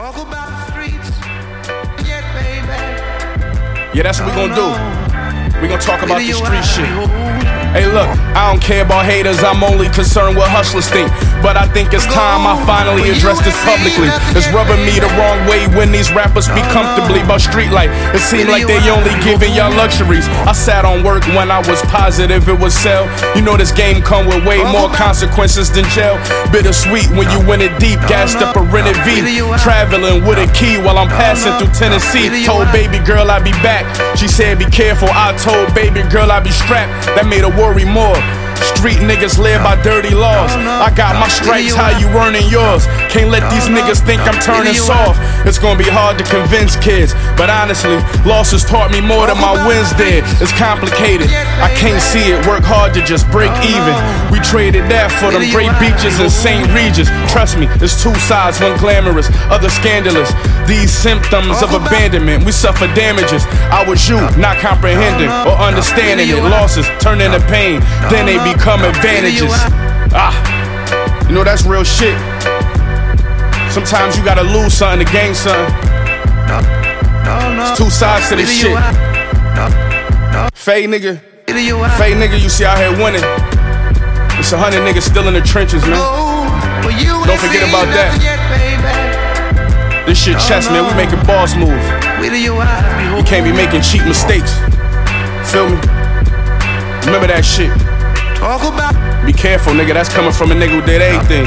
Talk about the streets, yeah, baby. Yeah, that's what we gonna do. We gonna talk about the street shit. Hey look, I don't care about haters, I'm only concerned what hustlers think. But I think it's time I finally address this publicly. It's rubbing me the wrong way when these rappers speak comfortably about street life. It seems like they only giving y'all luxuries. I sat on work when I was positive it would sell. You know this game come with way more consequences than jail. Bittersweet when you win it deep, gassed up a rented V. Traveling with a key while I'm passing through Tennessee. Told baby girl I'd be back, she said be careful. I told baby girl I'd be strapped, that made her worry more. Street niggas live by dirty laws. I got my stripes, how you earning yours? Can't let these niggas think I'm turning soft. It's gonna be hard to convince kids, but honestly, losses taught me more than my wins did. It's complicated, I can't see it. Work hard to just break even. We traded that for them great beaches in St. Regis. Trust me, it's two sides, one glamorous, other scandalous. These symptoms of abandonment, we suffer damages. I was you, not comprehending or understanding it. Losses turn into pain, then they become advantages. You know that's real shit. Sometimes you gotta lose something to gain something. It's two sides to this shit. Fade nigga, you see out here winning. It's 100 niggas still in the trenches, man. Don't forget about that. This shit chess, man. We making boss moves. You can't be making cheap mistakes. Feel me? Remember that shit. Be careful, nigga. That's coming from a nigga who did everything.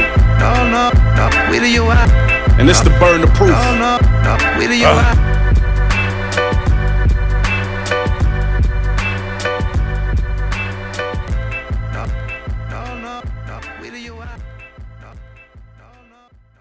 And this the burden of proof. No,